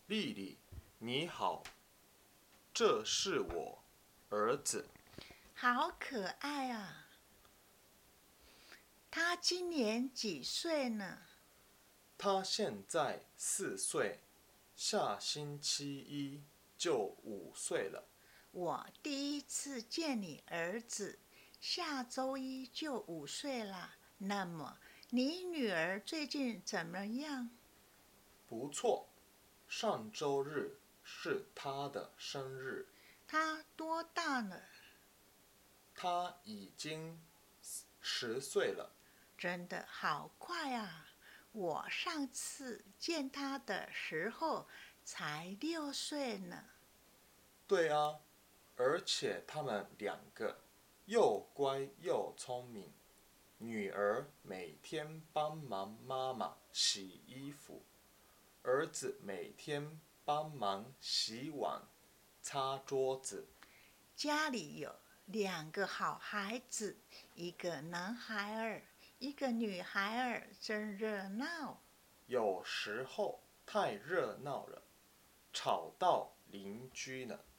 丽丽，你好，这是我儿子。 好可爱啊！他今年几岁呢？ 他现在4岁，下星期一就5岁了。 我第一次见你儿子，下周一就5岁了。那么，你女儿最近怎么样？ 不错，上周日是他的生日。 她多大了？ 他已经10岁了。 真的好快啊！我上次见她的时候才6岁呢。 对啊，而且他们2个又乖又聪明。女儿每天帮忙妈妈洗衣服，儿子每天帮忙洗碗、擦桌子。 家里有2个好孩子，一个男孩儿，一个女孩儿，真热闹。 有时候太热闹了，吵到邻居了。